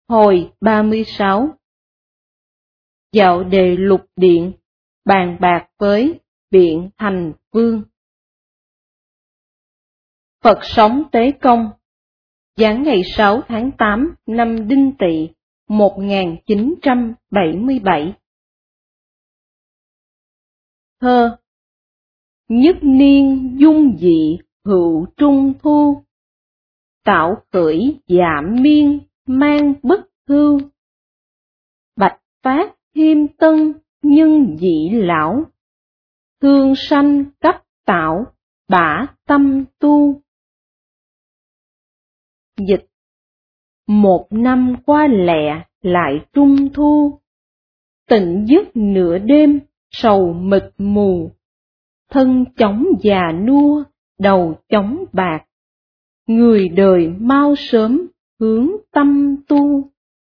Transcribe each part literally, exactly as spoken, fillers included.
Hồi ba mươi sáu. Dạo đề lục điện, bàn bạc với Biện Thành Vương. Phật sống Tế Công, giáng ngày sáu tháng tám năm Đinh Tỵ một nghìn chín trăm bảy mươi bảy. Thơ. Nhất niên dung dị hữu trung thu, tạo khởi dạ miên mang bất hưu. Bạch phát thêm tân nhân dị lão, thương sanh cấp tạo bả tâm tu. Dịch. Một năm qua lẹ lại trung thu, tỉnh giấc nửa đêm sầu mịt mù. Thân chóng già nua, đầu chóng bạc, người đời mau sớm hướng tâm tu.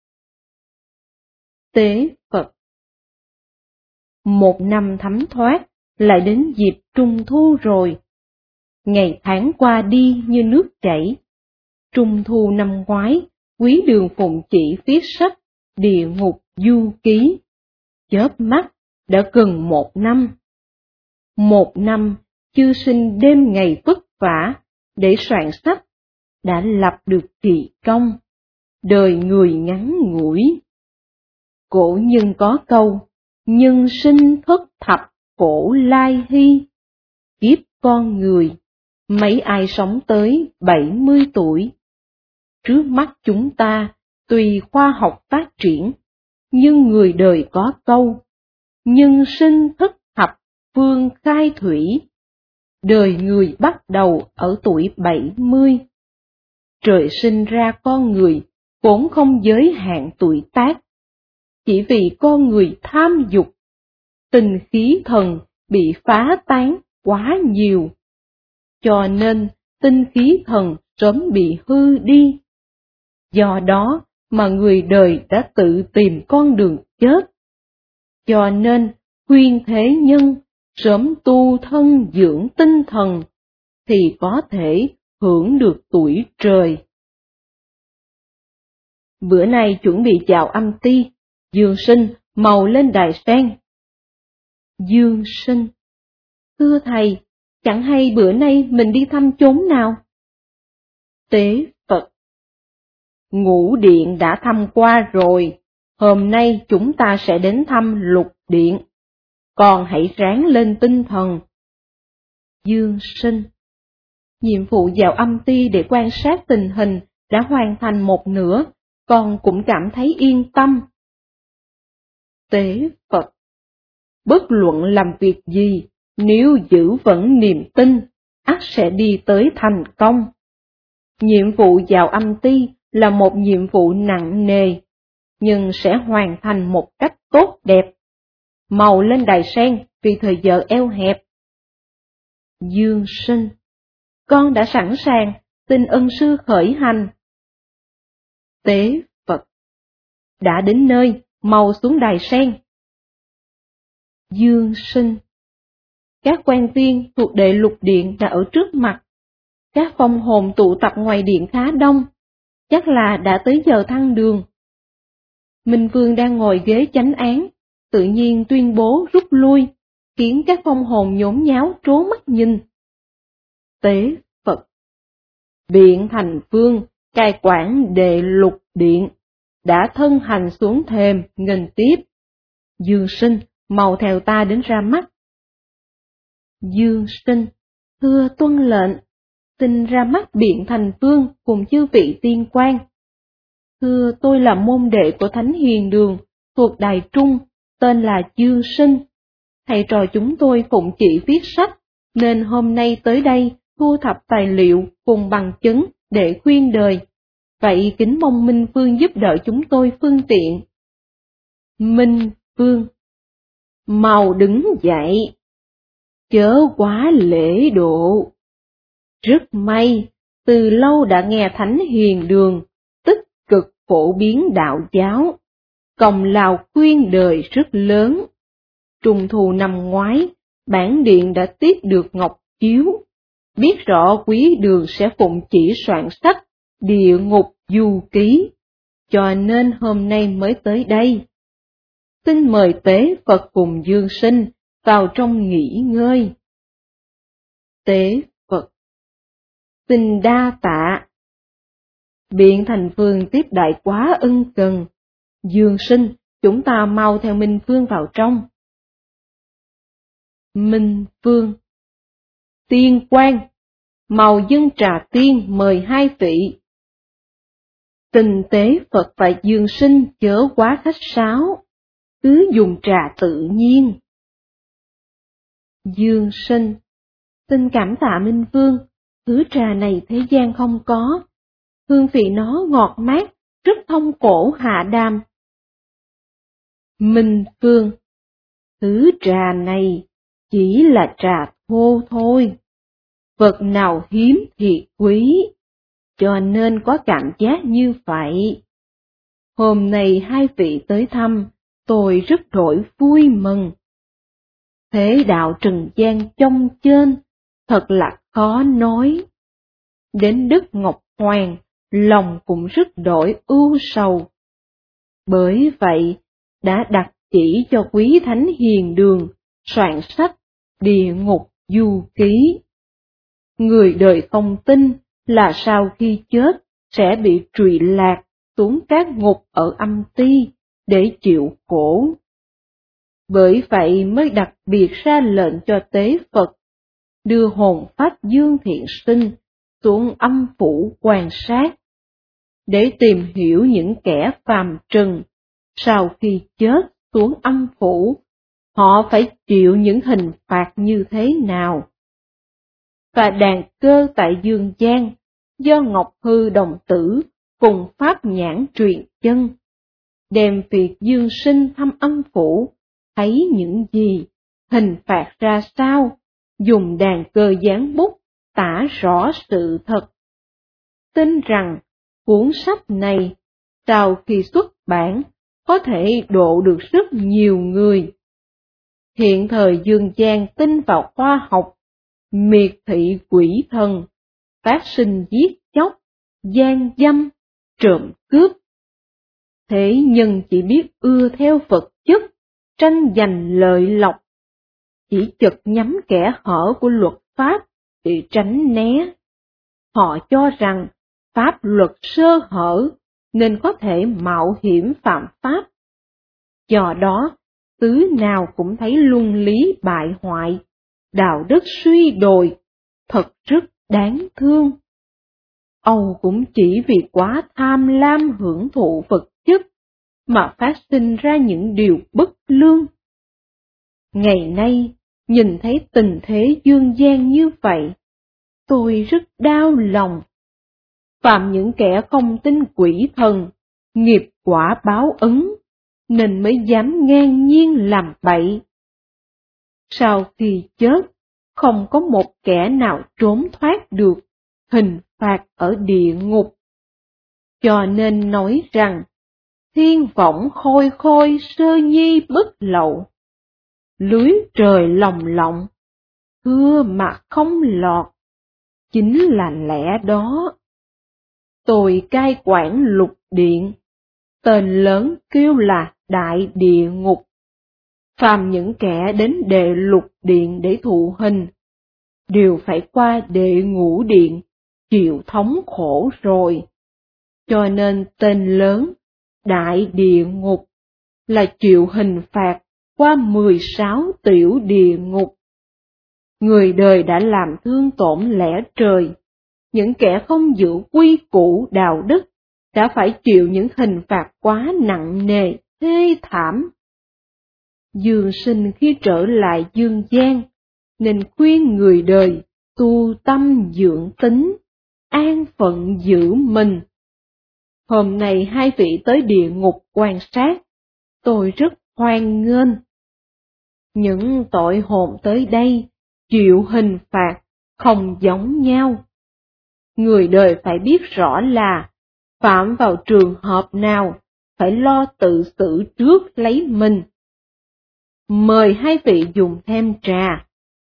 Tế Phật. Một năm thấm thoát, lại đến dịp trung thu rồi. Ngày tháng qua đi như nước chảy. Trung thu năm ngoái, Quý Đường Phụng chỉ viết sách Địa Ngục Du Ký. Chớp mắt, đã gần một năm. Một năm, chư sinh đêm ngày vất vả, để soạn sách, đã lập được kỳ công, đời người ngắn ngủi. Cổ nhân có câu, nhân sinh thất thập cổ lai hy. Kiếp con người, mấy ai sống tới bảy mươi tuổi. Trước mắt chúng ta, tùy khoa học phát triển, nhưng người đời có câu, nhân sinh thất thập phương khai thủy. Đời người bắt đầu ở tuổi bảy mươi. Trời sinh ra con người vốn không giới hạn tuổi tác. Chỉ vì con người tham dục, tình khí thần bị phá tán quá nhiều. Cho nên tinh khí thần sớm bị hư đi. Do đó mà người đời đã tự tìm con đường chết. Cho nên khuyên thế nhân sớm tu thân dưỡng tinh thần, thì có thể hưởng được tuổi trời. Bữa nay chuẩn bị chào âm ti, Dương Sinh màu lên đài sen. Dương Sinh. Thưa thầy, chẳng hay bữa nay mình đi thăm chốn nào? Tế Phật. Ngũ điện đã thăm qua rồi, hôm nay chúng ta sẽ đến thăm lục điện. Con hãy ráng lên tinh thần. Dương Sinh. Nhiệm vụ vào âm ty để quan sát tình hình đã hoàn thành một nửa, con cũng cảm thấy yên tâm. Tế Phật. Bất luận làm việc gì, nếu giữ vững niềm tin, ắt sẽ đi tới thành công. Nhiệm vụ vào âm ty là một nhiệm vụ nặng nề, nhưng sẽ hoàn thành một cách tốt đẹp. Màu lên đài sen vì thời giờ eo hẹp. Dương Sinh. Con đã sẵn sàng, xin ân sư khởi hành. Tế Phật. Đã đến nơi, màu xuống đài sen. Dương Sinh. Các quan viên thuộc đệ lục điện đã ở trước mặt. Các phong hồn tụ tập ngoài điện khá đông, chắc là đã tới giờ thăng đường. Minh Vương đang ngồi ghế chánh án, tự nhiên tuyên bố rút lui, khiến các phong hồn nhốn nháo trố mắt nhìn. Tế Phật. Biện Thành Vương, cai quản đệ lục điện, đã thân hành xuống thềm nghênh tiếp. Dương Sinh, mau theo ta đến ra mắt. Dương Sinh. Thưa tuân lệnh, xin ra mắt Biện Thành Vương cùng chư vị tiên quan. Thưa, tôi là môn đệ của Thánh Hiền Đường, thuộc Đài Trung, tên là Dương Sinh. Thầy trò chúng tôi phụng chỉ viết sách, nên hôm nay tới đây thu thập tài liệu cùng bằng chứng để khuyên đời. Vậy kính mong Minh Vương giúp đỡ chúng tôi phương tiện. Minh Vương. Mau đứng dậy. Chớ quá lễ độ. Rất may, từ lâu đã nghe Thánh Hiền Đường tích cực phổ biến đạo giáo, công lao khuyên đời rất lớn. Trung thu năm ngoái, bản điện đã tiếp được ngọc chiếu, biết rõ Quý Đường sẽ phụng chỉ soạn sách Địa Ngục Du Ký, cho nên hôm nay mới tới đây. Xin mời Tế Phật cùng Dương Sinh vào trong nghỉ ngơi. Tế Phật: Xin đa tạ. Biện Thành Phương tiếp đại quá ân cần. Dương Sinh, chúng ta mau theo Minh Phương vào trong. Minh Phương: Tiên quan, màu dân trà tiên mời hai vị. Tình Tế Phật và Dương Sinh chớ quá khách sáo, cứ dùng trà tự nhiên. Dương Sinh: Xin cảm tạ Minh Vương, thứ trà này thế gian không có, hương vị nó ngọt mát, rất thông cổ hạ đàm. Minh Vương: Thứ trà này chỉ là trà thô thôi, vật nào hiếm thì quý, cho nên có cảm giác như vậy. Hôm nay hai vị tới thăm, tôi rất đổi vui mừng. Thế đạo trần gian trong trên, thật là khó nói. Đến Đức Ngọc Hoàng, lòng cũng rất đổi ưu sầu. Bởi vậy, đã đặt chỉ cho quý thánh hiền đường, soạn sách Địa Ngục Du Ký. Người đời không tin là sau khi chết sẽ bị trụy lạc xuống các ngục ở âm ti để chịu khổ. Bởi vậy mới đặc biệt ra lệnh cho Tế Phật đưa hồn phách Dương Thiện Sinh xuống âm phủ quan sát, để tìm hiểu những kẻ phàm trần sau khi chết xuống âm phủ, họ phải chịu những hình phạt như thế nào. Và đàn cơ tại Dương Gian, do Ngọc Hư đồng tử cùng Pháp Nhãn truyền chân, đem việc Dương Sinh thăm âm phủ, thấy những gì, hình phạt ra sao, dùng đàn cơ dán bút, tả rõ sự thật. Tin rằng, cuốn sách này, sau khi xuất bản, có thể độ được rất nhiều người. Hiện thời Dương Gian tin vào khoa học, miệt thị quỷ thần, phát sinh giết chóc, gian dâm, trộm cướp. Thế nhân chỉ biết ưa theo vật chất, tranh giành lợi lộc, chỉ chật nhắm kẻ hở của luật pháp để tránh né. Họ cho rằng pháp luật sơ hở nên có thể mạo hiểm phạm pháp. Do đó, tứ nào cũng thấy luân lý bại hoại, đạo đức suy đồi, thật rất đáng thương. Âu cũng chỉ vì quá tham lam hưởng thụ vật chất mà phát sinh ra những điều bất lương. Ngày nay, nhìn thấy tình thế dương gian như vậy, tôi rất đau lòng. Phạm những kẻ không tin quỷ thần, nghiệp quả báo ứng, nên mới dám ngang nhiên làm bậy. Sau khi chết, không có một kẻ nào trốn thoát được hình phạt ở địa ngục. Cho nên nói rằng, thiên võng khôi khôi sơ nhi bất lậu, lưới trời lồng lộng, thưa mà không lọt, chính là lẽ đó. Tôi cai quản lục điện, tên lớn kêu là đại địa ngục. Phàm những kẻ đến đệ lục điện để thụ hình, đều phải qua đệ ngũ điện, chịu thống khổ rồi. Cho nên tên lớn, đại địa ngục, là chịu hình phạt qua mười sáu tiểu địa ngục. Người đời đã làm thương tổn lẽ trời, những kẻ không giữ quy củ đạo đức đã phải chịu những hình phạt quá nặng nề, thê thảm. Dương Sinh khi trở lại dương gian, nên khuyên người đời tu tâm dưỡng tính, an phận giữ mình. Hôm nay hai vị tới địa ngục quan sát, tôi rất hoan nghênh. Những tội hồn tới đây chịu hình phạt không giống nhau. Người đời phải biết rõ là phạm vào trường hợp nào phải lo tự xử trước lấy mình. Mời hai vị dùng thêm trà.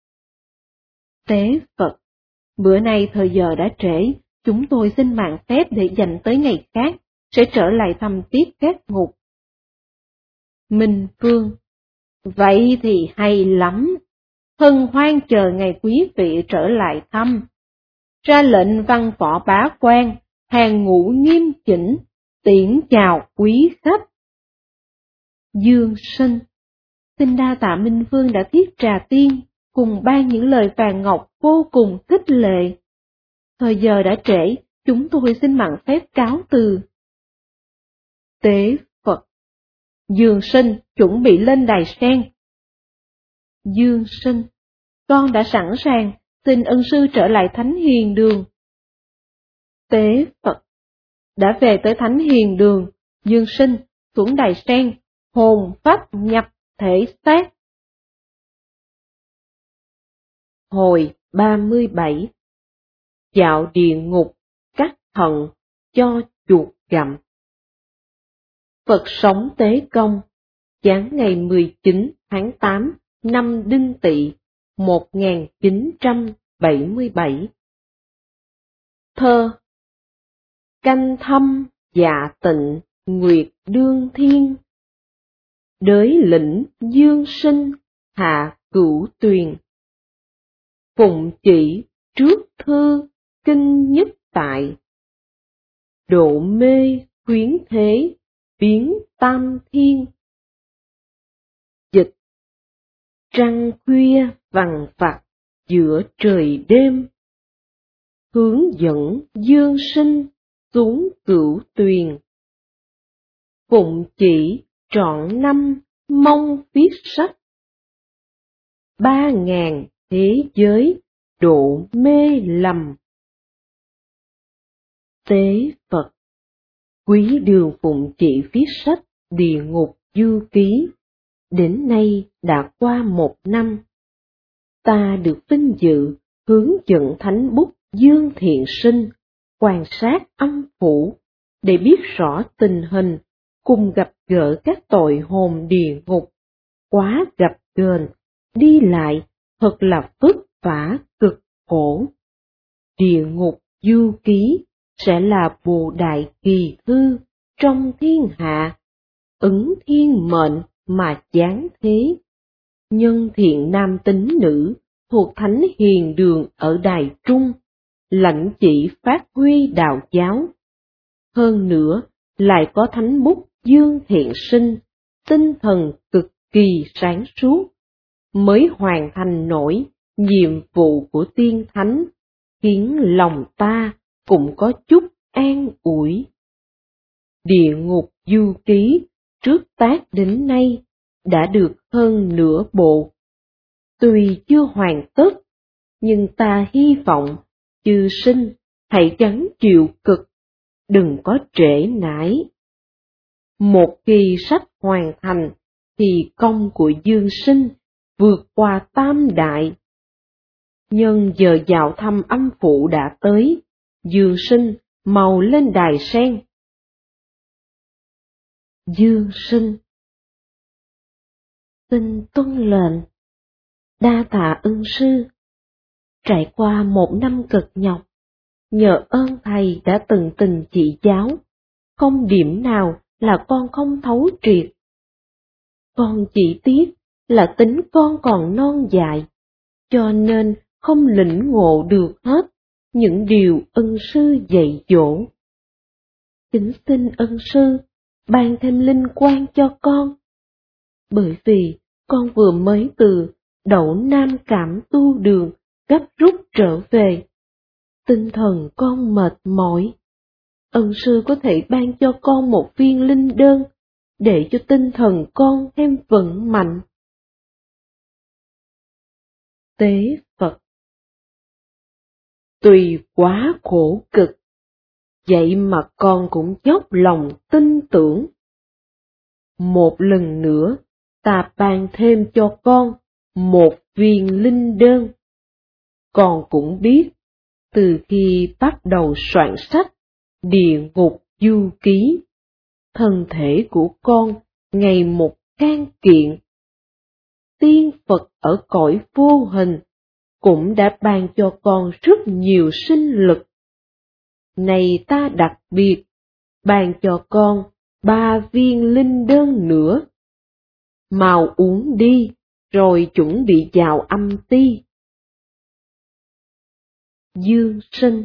Tế Phật: Bữa nay thời giờ đã trễ, chúng tôi xin mạn phép để dành tới ngày khác. sẽ trở lại thăm tiếp các ngục. Minh Phương: Vậy thì hay lắm, hân hoan chờ ngày quý vị trở lại thăm. Ra lệnh văn võ bá quan, hàng ngũ nghiêm chỉnh, tiễn chào quý khách. Dương Sinh: Xin đa tạ Minh Vương đã thiết trà tiên, cùng ban những lời vàng ngọc vô cùng khích lệ. Thời giờ đã trễ, chúng tôi xin mạn phép cáo từ. Tế Phật: Dương Sinh chuẩn bị lên đài sen. Dương Sinh: Con đã sẵn sàng, xin ân sư trở lại Thánh Hiền Đường. Tế Phật: Đã về tới Thánh Hiền Đường, Dương Sinh xuống đài sen, hồn phách nhập thể xác. Hồi ba mươi bảy. Dạo địa ngục, cắt thận, cho chuột gặm. Phật sống Tế Công, giáng ngày mười chín tháng tám năm Đinh Tỵ một nghìn chín trăm bảy mươi bảy. Thơ: Canh thâm dạ tịnh nguyệt đương thiên, đới lĩnh Dương Sinh hạ cửu tuyền. Phụng chỉ trước thư kinh nhất tại, độ mê khuyến thế biến tam thiên. Dịch: Trăng khuya vằng vặc giữa trời đêm, hướng dẫn Dương Sinh xuống cửu tuyền. Phụng chỉ trọn năm mong viết sách, ba ngàn thế giới độ mê lầm. Tế Phật: Quý đường Phụng chỉ viết sách Địa Ngục Du Ký, đến nay đã qua một năm. Ta được vinh dự hướng dẫn thánh bút Dương Thiện Sinh quan sát âm phủ để biết rõ tình hình, cùng gặp gỡ các tội hồn địa ngục. Quá gặp gờn, đi lại thật là vất vả cực khổ. Địa ngục Du Ký sẽ là bộ đại kỳ thư trong thiên hạ, ứng thiên mệnh mà giáng thế. Nhân thiện nam tín nữ thuộc Thánh Hiền Đường ở Đài Trung, lãnh chỉ phát huy đạo giáo. Hơn nữa, lại có thánh bút Dương Thiện Sinh, tinh thần cực kỳ sáng suốt, mới hoàn thành nổi nhiệm vụ của tiên thánh, khiến lòng ta cũng có chút an ủi. Địa ngục Du Ký trước tác đến nay đã được hơn nửa bộ. Tuy chưa hoàn tất, nhưng ta hy vọng chư sinh hãy gắng chịu cực, đừng có trễ nải. Một khi sách hoàn thành thì công của Dương Sinh vượt qua tam đại. Nhân giờ dạo thăm âm phủ đã tới, Dương Sinh mau lên đài sen. Dương Sinh: Xin tuân lệnh. Đa tạ ân sư. Trải qua một năm cực nhọc, nhờ ơn thầy đã từng tình chỉ giáo, không điểm nào là con không thấu triệt. Con chỉ tiếc là tính con còn non dại, cho nên không lĩnh ngộ được hết những điều ân sư dạy dỗ. Kính xin ân sư ban thêm linh quan cho con, bởi vì con vừa mới từ Đậu Nam Cảm tu đường gấp rút trở về, tinh thần con mệt mỏi. Ân sư có thể ban cho con một viên linh đơn, để cho tinh thần con thêm vững mạnh. Tế Phật: Tuy quá khổ cực, vậy mà con cũng dốc lòng tin tưởng. Một lần nữa, ta ban thêm cho con một viên linh đơn. Con cũng biết, từ khi bắt đầu soạn sách Địa Ngục Du Ký, thân thể của con ngày một can kiện. Tiên Phật ở cõi vô hình cũng đã ban cho con rất nhiều sinh lực. Này ta đặc biệt ban cho con ba viên linh đơn nữa. Mau uống đi, rồi chuẩn bị vào âm ti. Dương Sinh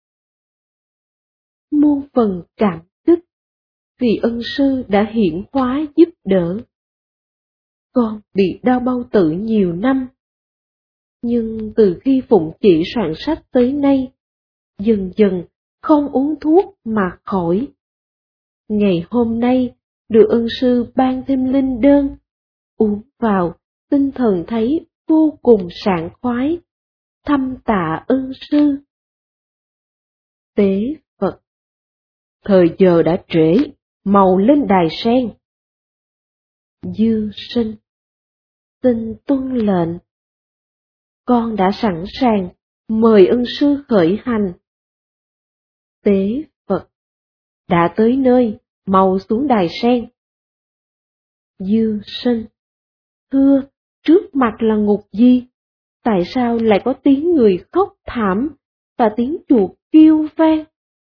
muôn phần cảm kích vì ân sư đã hiển hóa giúp đỡ. Con bị đau bao tử nhiều năm, nhưng từ khi phụng chỉ soạn sách tới nay, dần dần không uống thuốc mà khỏi. Ngày hôm nay được ân sư ban thêm linh đơn, uống vào tinh thần thấy vô cùng sảng khoái, thăm tạ ân sư. Tế Phật, thời giờ đã trễ, mau lên đài sen. Dương Sinh, xin tuân lệnh. Con đã sẵn sàng, mời ân sư khởi hành. Tế Phật, đã tới nơi, mau xuống đài sen. Dương Sinh, thưa, trước mặt là ngục gì? Tại sao lại có tiếng người khóc thảm và tiếng chuột kêu vang?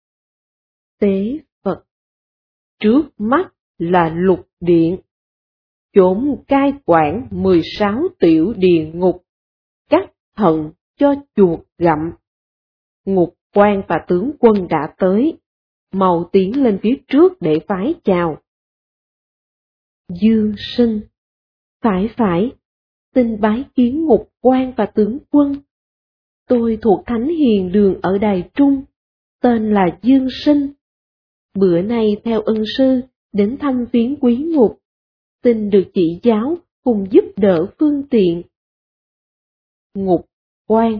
Tế Phật, trước mắt là lục điện, chốn cai quản mười sáu tiểu địa ngục, cắt thận cho chuột gặm. Ngục quan và tướng quân đã tới, mau tiến lên phía trước để vái chào. Dương Sinh, phải phải, xin bái kiến ngục quan và tướng quân. Tôi thuộc Thánh Hiền Đường ở Đài Trung, tên là Dương Sinh. Bữa nay theo ân sư đến thăm viếng quý ngục, xin được chỉ giáo cùng giúp đỡ phương tiện. Ngục quan,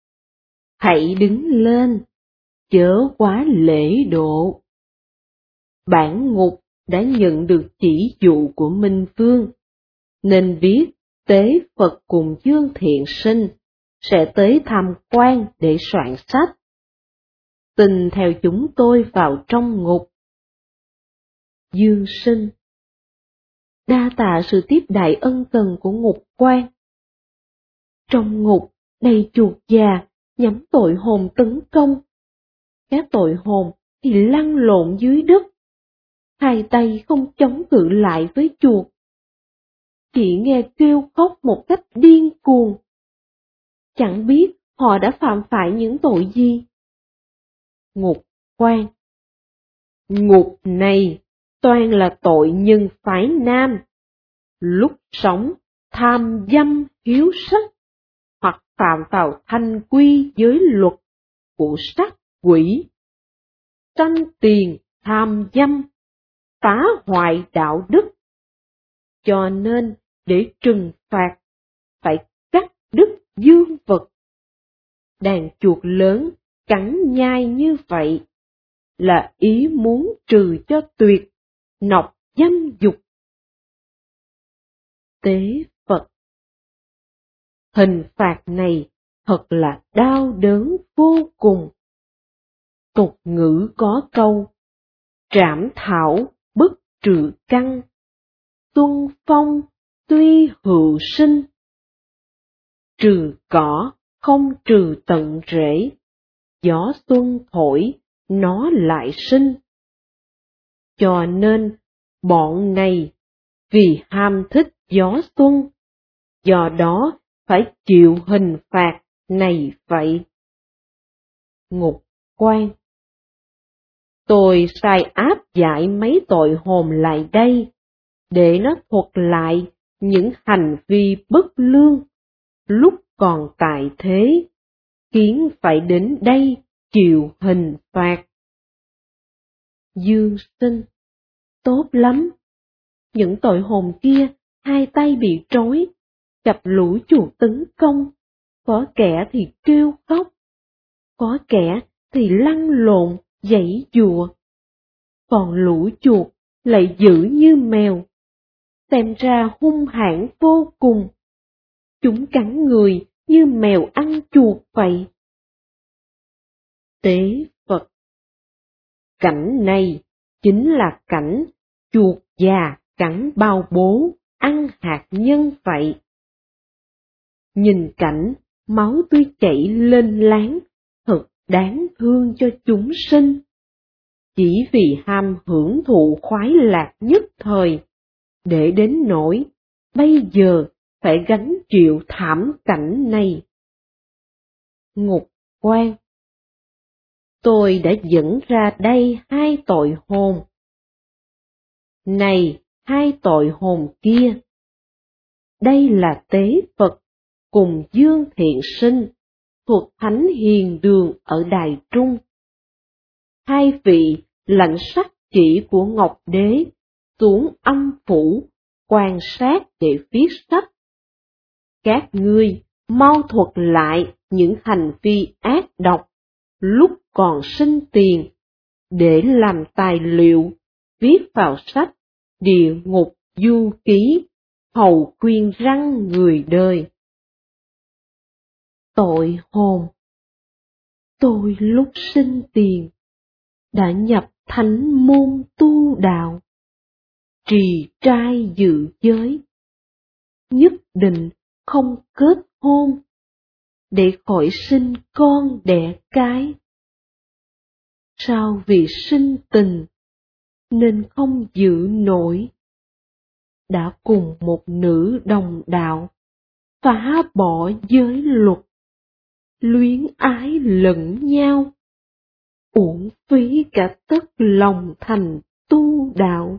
hãy đứng lên, chớ quá lễ độ. Bản ngục đã nhận được chỉ dụ của Minh Vương, nên viết Tế Phật cùng Dương Thiện Sinh sẽ tới tham quan để soạn sách. Xin theo chúng tôi vào trong ngục. Dương Sinh, đa tạ sự tiếp đại ân cần của ngục quan. Trong ngục đầy chuột già nhắm tội hồn tấn công. Các tội hồn thì lăn lộn dưới đất, hai tay không chống cự lại với chuột. Chỉ nghe kêu khóc một cách điên cuồng. Chẳng biết họ đã phạm phải những tội gì. Ngục quan, ngục này toàn là tội nhân phái nam, lúc sống tham dâm hiếu sắc, hoặc phạm vào thanh quy giới luật của sát quỷ, tranh tiền tham dâm, phá hoại đạo đức. Cho nên để trừng phạt, phải cắt đứt dương vật. Đàn chuột lớn cắn nhai như vậy là ý muốn trừ cho tuyệt, nọc dâm dục. Tế Phật, hình phạt này thật là đau đớn vô cùng. Tục ngữ có câu, trảm thảo bất trừ căn, xuân phong tuy hữu sinh. Trừ cỏ không trừ tận rễ, gió xuân thổi nó lại sinh. Cho nên bọn này vì ham thích gió xuân, do đó phải chịu hình phạt này vậy. Ngục quan, tôi sai áp giải mấy tội hồn lại đây, để nó thuật lại những hành vi bất lương lúc còn tại thế, khiến phải đến đây chịu hình phạt. Dương Sinh, tốt lắm. Những tội hồn kia hai tay bị trói, gặp lũ chuột tấn công, có kẻ thì kêu khóc, có kẻ thì lăn lộn, giãy giụa. Còn lũ chuột lại dữ như mèo, xem ra hung hãn vô cùng. Chúng cắn người như mèo ăn chuột vậy. Tế Phật, cảnh này chính là cảnh chuột già cắn bao bố, ăn hạt nhân vậy. Nhìn cảnh máu tươi chảy lên láng, thật đáng thương cho chúng sinh. chỉ vì ham hưởng thụ khoái lạc nhất thời, để đến nỗi bây giờ phải gánh chịu thảm cảnh này. Ngục quan. Tôi đã dẫn ra đây hai tội hồn. Này, hai tội hồn kia! Đây là Tế Phật cùng Dương Thiện Sinh, thuộc Thánh Hiền Đường ở Đài Trung. Hai vị lãnh sắc chỉ của Ngọc Đế xuống âm phủ quan sát để viết sách. Các ngươi mau thuật lại những hành vi ác độc lúc còn sinh tiền, để làm tài liệu viết vào sách Địa Ngục Du Ký, hầu khuyên răn người đời. Tội hồn. Tôi lúc sinh tiền đã nhập thánh môn tu đạo, trì trai giữ giới, nhất định không kết hôn, để khỏi sinh con đẻ cái. Sao vì sinh tình nên không giữ nổi, đã cùng một nữ đồng đạo phá bỏ giới luật, luyến ái lẫn nhau, uổng phí cả tất lòng thành tu đạo.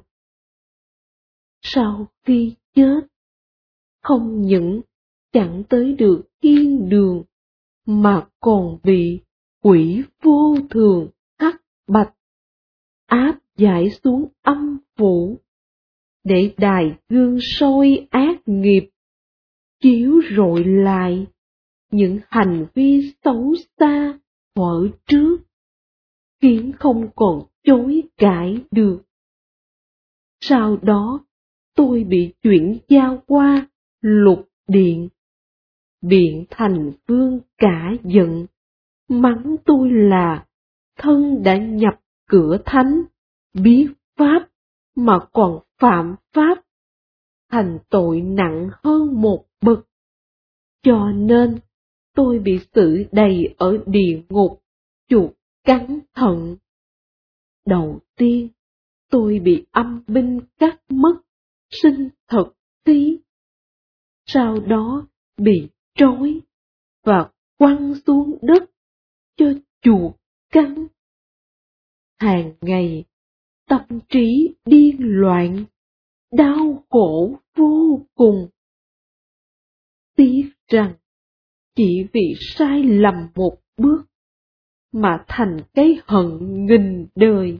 Sau khi chết, không những chẳng tới được thiên đường, mà còn bị quỷ vô thường hắc bạch áp giải xuống âm phủ, để đài gương soi ác nghiệp chiếu rọi lại những hành vi xấu xa thuở trước, khiến không còn chối cãi được. Sau đó tôi bị chuyển giao qua lục điện. Biện Thành Vương cả giận, mắng tôi là thân đã nhập cửa thánh, biết pháp mà còn phạm pháp, thành tội nặng hơn một bậc. Cho nên tôi bị xử đầy ở địa ngục, chuột cắn thận. Đầu tiên, tôi bị âm binh cắt mất sinh thật khí. Sau đó bị trói và quăng xuống đất cho chuột cắn. Hàng ngày tâm trí điên loạn, đau khổ vô cùng. Tiếc rằng chỉ vì sai lầm một bước mà thành cái hận nghìn đời.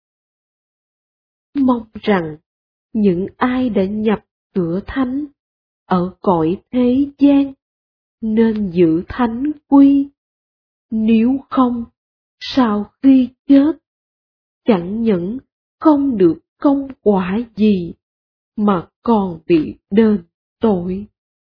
Mong rằng những ai đã nhập cửa thánh ở cõi thế gian nên giữ thánh quy, nếu không, sau khi chết, chẳng những không được công quả gì, mà còn bị đền tội.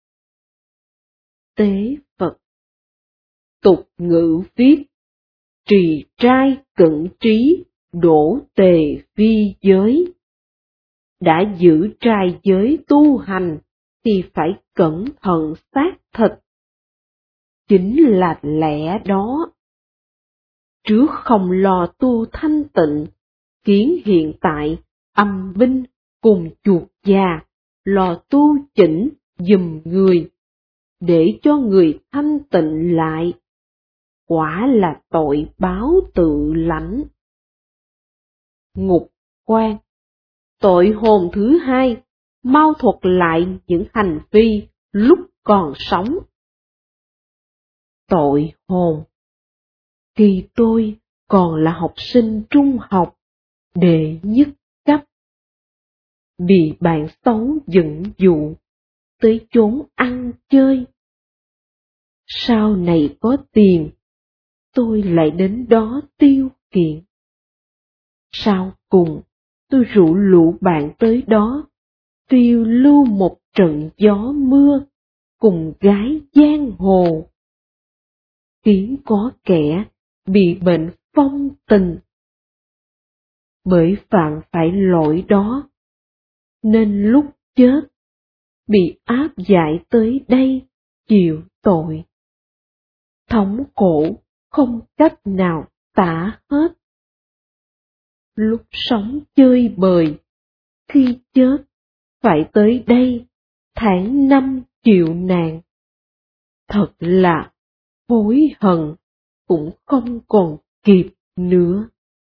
Tế Phật. Tục ngữ viết, trì trai cẩn trí, đổ tề vi giới. Đã giữ trai giới tu hành thì phải cẩn thận xác thịt. Chính là lẽ đó. Trước không lo tu thanh tịnh, kiến hiện tại âm binh cùng chuột già lo tu chỉnh giùm người, để cho người thanh tịnh lại. Quả là tội báo tự lãnh. Ngục quan. Tội hồn thứ hai, mau thuật lại những hành vi lúc còn sống. Tội hồn. Khi tôi còn là học sinh trung học, đệ nhất cấp, bị bạn xấu dẫn dụ tới chốn ăn chơi. Sau này có tiền, tôi lại đến đó tiêu kiện. Sau cùng, tôi rủ lũ bạn tới đó, phiêu lưu một trận gió mưa, cùng gái giang hồ. Khiến có kẻ bị bệnh phong tình. Bởi phạm phải lỗi đó, nên lúc chết, bị áp giải tới đây chịu tội. Thống khổ không cách nào tả hết. lúc sống chơi bời, khi chết phải tới đây, tháng năm chịu nạn. Thật là hối hận cũng không còn kịp nữa.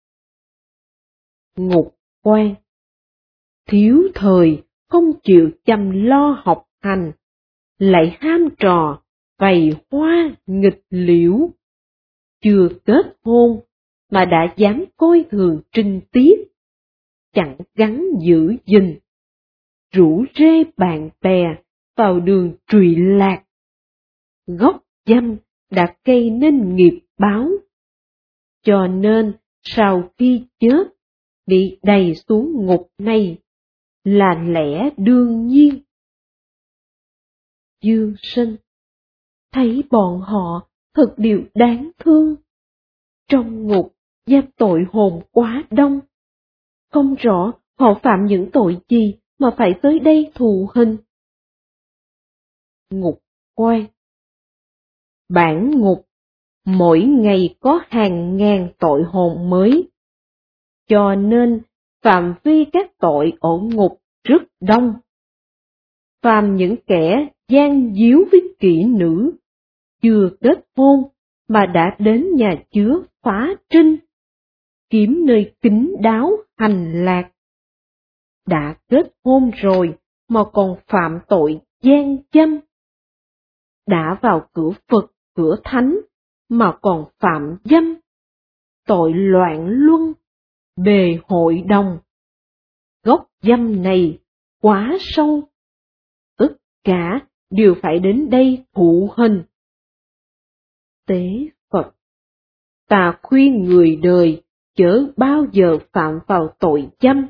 Ngục quan, thiếu thời không chịu chăm lo học hành, lại ham trò bày hoa nghịch liễu. Chưa kết hôn mà đã dám coi thường trinh tiết, chẳng gắn giữ gìn, rủ rê bạn bè vào đường trụy lạc. Gốc dâm đã gây nên nghiệp báo, cho nên sau khi chết bị đầy xuống ngục này là lẽ đương nhiên. Dương Sinh thấy bọn họ thật điều đáng thương. Trong ngục giam tội hồn quá đông, không rõ họ phạm những tội gì mà phải tới đây thụ hình. Ngục quan, bản ngục mỗi ngày có hàng ngàn tội hồn mới, cho nên phạm vi các tội ở ngục rất đông. Phàm những kẻ gian díu với kỹ nữ, chưa kết hôn mà đã đến nhà chứa phá trinh, kiếm nơi kín đáo hành lạc. Đã kết hôn rồi mà còn phạm tội gian dâm. Đã vào cửa Phật, cửa Thánh mà còn phạm dâm. Tội loạn luân, bề hội đồng. Gốc dâm này quá sâu. Tất cả đều phải đến đây thụ hình. Tế Phật, ta khuyên người đời chớ bao giờ phạm vào tội dâm.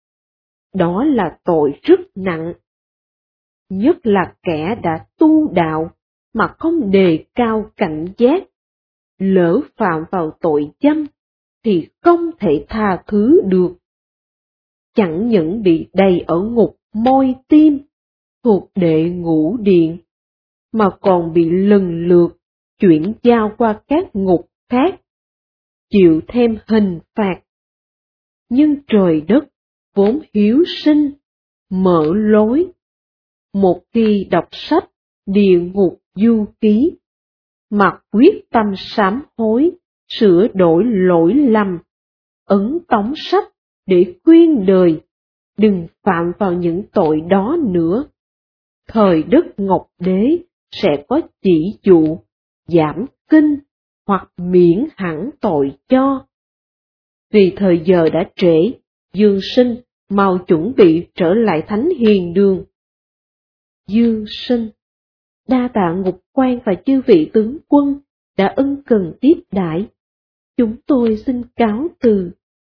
Đó là tội rất nặng. Nhất là kẻ đã tu đạo mà không đề cao cảnh giác, lỡ phạm vào tội dâm thì không thể tha thứ được. Chẳng những bị đầy ở ngục môi tim thuộc đệ ngũ điện, mà còn bị lần lượt chuyển giao qua các ngục khác, chịu thêm hình phạt. Nhưng trời đất vốn hiếu sinh, mở lối. Một khi đọc sách Địa Ngục Du Ký, mặc quyết tâm sám hối, sửa đổi lỗi lầm, ấn tống sách để khuyên đời, đừng phạm vào những tội đó nữa. Thời Đức Ngọc Đế sẽ có chỉ dụ, giảm kinh hoặc miễn hẳn tội cho. Vì thời giờ đã trễ, Dương Sinh mau chuẩn bị trở lại Thánh Hiền Đường. Dương Sinh, đa tạ ngục quan và chư vị tướng quân đã ân cần tiếp đãi. Chúng tôi xin cáo từ.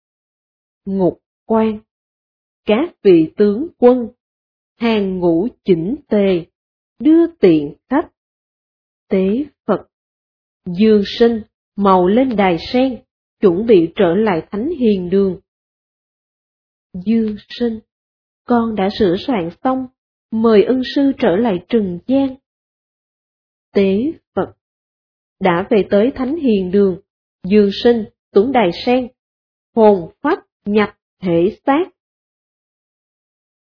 Ngục quan, các vị tướng quân, hàng ngũ chỉnh tề, đưa tiện khách. Tế Phật, Dương Sinh mau lên đài sen, chuẩn bị trở lại Thánh Hiền Đường. Dương Sinh, con đã sửa soạn xong, mời ân sư trở lại trần gian. Tế Phật, đã về tới Thánh Hiền Đường, Dương Sinh xuống đài sen, hồn phách nhập thể xác,